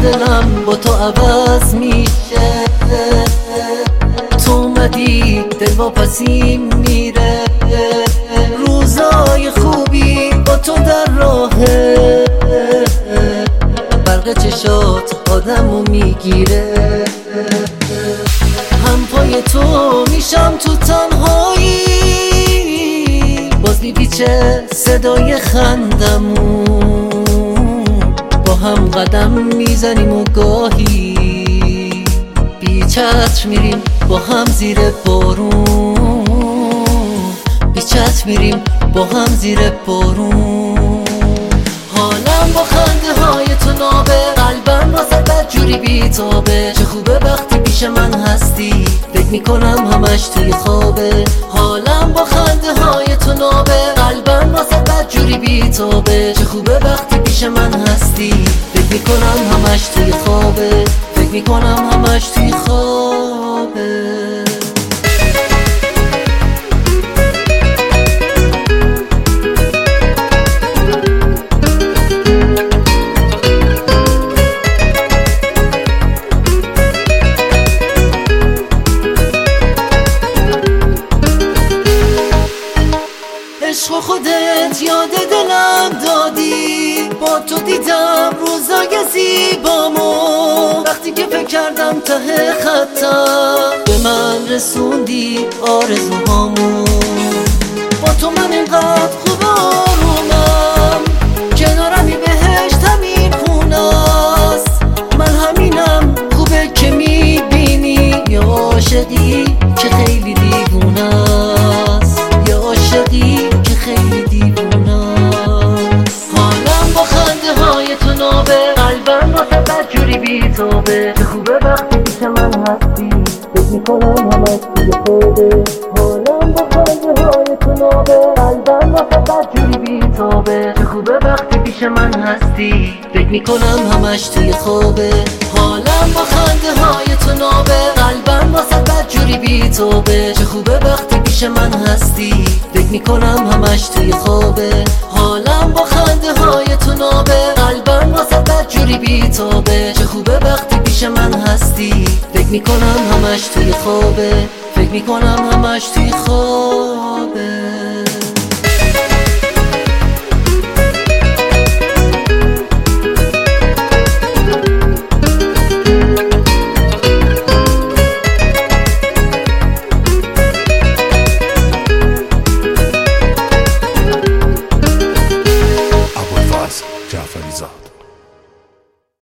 دلم با تو عوض میشه. تو اومدی دل واپسیم میره، روزای خوبی با تو در راهه، برق چشات آدمو میگیره. هم پای تو میشم تو تنهایی، باز میپیچه صدای خندمون، با هم قدم میزنیم و گاهی بی چتر میریم با هم زیر بارون، بی چتر میریم با هم زیر بارون. حالم با خنده های تو نابه، قلبم واسه بدجوری بیتابه. چه خوبه وقتی پیش من هستی، فکر میکنم همش توی خوابه. حالم با خنده های تو نابه، قلبم واسه بدجوری بیتابه. چه خوبه وقتی پیش من هستی، فکر میکنم همش توی خوابه، فکر میکنم همش توی خوابه. عشق خودت یاد دلم دادی، با تو دیدم روزای زیبامو. وقتی که فکر کردم ته خطم، به من رسوندی آرزوهامو. با تو من اینقدر خوب آرومم، کنارمی بهشت همین خونست. من همینم خوبه که میبینی، یا عاشقی که خیلی دیوونست، یا عاشقی که خیلی دیوونست. حالم با خنده های تو نابه، قلبم واسه بدجوری بیتابه. چه خوبه وقتی پیش من هستی، فکر میکنم همش توی خوابه. حالم با خنده های تو نابه، قلبم واسه بدجوری بیتابه. چه خوبه وقتی پیش من هستی، فکر میکنم همش توی خوابه. حالم با خنده های تو نابه، قلبم واسه بدجوری بیتابه. چه خوبه وقتی پیش من هستی، فکر میکنم همش توی خوابه. حالم با خنده های تو نابه، قلبم واسه بدجوری بیتابه. چه خوبه وقتی پیش من هستی، فکر میکنم همش توی خوابه، فکر میکنم همش توی خوابه. جعفری زاد.